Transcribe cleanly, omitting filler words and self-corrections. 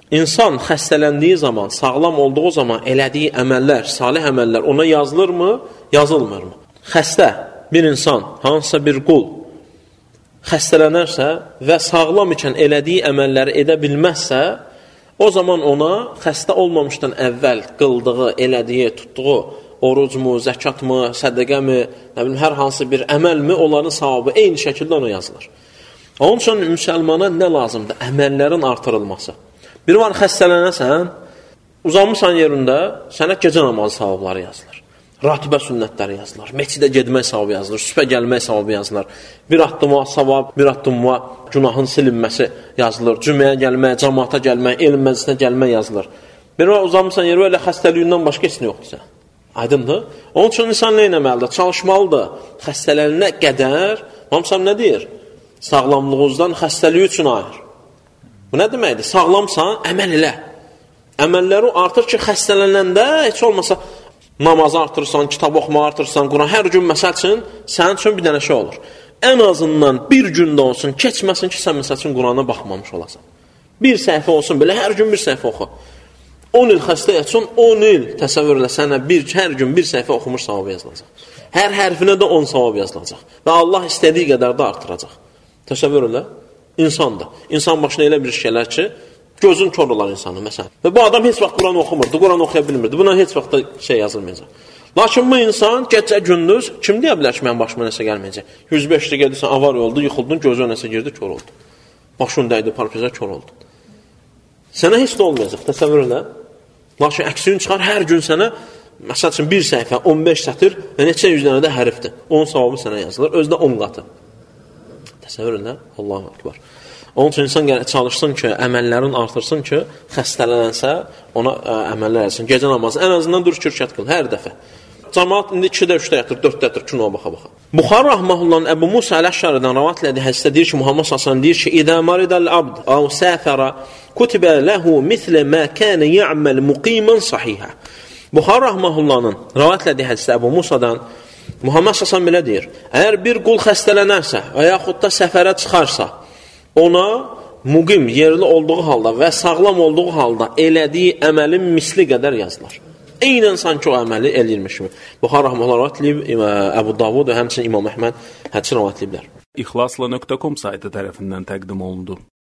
İnsan xəstələndiyi zaman, sağlam olduğu zaman elədiyi əməllər, salih əməllər ona yazılırmı, yazılmırmı? Xəstə bir insan, hansısa bir qul xəstələnərsə və sağlam ikən elədiyi əməlləri edə bilməzsə, o zaman ona xəstə olmamışdan əvvəl qıldığı, elədiyi, tutduğu orucmu, zəkatmı, sədəqəmi, hər hansı bir əməlmi, onların savabı eyni şəkildə ona yazılır. Onun üçün müsəlmana nə lazımdır? Əməllərin artırılması. Bir var xəstələnəsən, uzanmışsan yerində, sənə gecə namazı savabları yazılır. Ratibə sünnətləri yazılır. Meçidə getmək savabı yazılır. Sübhə gəlmək savabı yazılır. Bir addıma savab, bir addıma günahın silinməsi yazılır. Cüməyə gəlmək, cəmaata gəlmək, elm məclisinə gəlmək yazılır. Bir var uzanmışsan yerə, elə xəstəliyindən başqa heç nə yoxdur sən. Aydındır? Onun üçün insan nə etməlidir? Çalışmalıdır. Xəstələnənə qədər, hamısan nə deyir? Sağlamlığınızdan xəstəliyi üçün ayır. Bu nə deməkdir? Sağlamsan, əməl elə. Əməlləri artır ki, xəstələnəndə heç olmasa namazı artırırsan, kitab oxumağı artırırsan, Quran hər gün məsəl üçün sənin üçün bir dənə şey olur. Ən azından bir gündə olsun, keçməsin ki, sən məsəl üçün Qurana baxmamış olasan. Bir səhifə olsun, belə hər gün bir səhifə oxu. 10 il xəstə yatsan, 10 il təsəvvür elə sənə hər gün bir səhifə oxumuş savabı yazılacaq. Hər hərfinə də 10 savab yazılacaq. Və Allah istədiyi qədər də artıracaq. Təsəvvür elə, insandır. İnsan başına elə bir şeylər ki, gözün kör olar insanı, məsələn. Və bu adam heç vaxt Quran oxumurdu, Quran oxuya bilmirdi. Buna heç vaxt da şey yazılmayacaq. Lakin bu insan gecə gündüz, kim deyə bilər ki, mənim başıma nəsə gəlməyəcək? 105 dəqiqədirsən, avar oldu, yıxıldın, gözü nəsə girdi, kör oldu. Başın dəydi, parpeza kör oldu. Sənə heç də olmayacaq, təsəvvür elə. Lakin əksini çıxar, hər gün sənə, məsəl üçün bir səhifə, 15 sətir və neçə yüzlərə də hərfdir. Onun savabı sənə yazılır, özdə 10 qatı. Təsəvvür elə, Allahu Akbar. Onun üçün insan çalışsın ki, əməllərin artırsın ki, xəstələnənsə, ona əməllər etsin. Gecə namazı, ən azından dur kürkət qıl, hər dəfə. Cəmaat indi 2-də, 3-də yatır, 4-də yatır, kinoya baxa-baxa. Buxar Rahmahullahın Əbu Musa Əl-Əşşaridən rəvat elədiyi hədisdə deyir ki, Muhammed s.ə.v deyir ki, İdə maridəl abd, əv səfərə, kutibə ləhu mislə mə kənə yə'məl muqimən sahihə. Buxar Rahmahullahın rəvat elədiyi hədisdə Əbu Musadan Muhammed s.ə.v belə deyir, əgər bir qul xəstələnərsə və yaxud da səfərə çıxarsa, ona muqim, yerli olduğu halda və sağlam olduğu halda elədiyi əməlin misli qədər yazılır. Eynən sanki o əməli eləyirmiş kimi. Buxar Rahmanullah rəvat edib, Əbu Davud və həmçinin İmam Əhməd hədisi rəvat ediblər. İxlasla.com saytı tərəfindən təqdim olundu.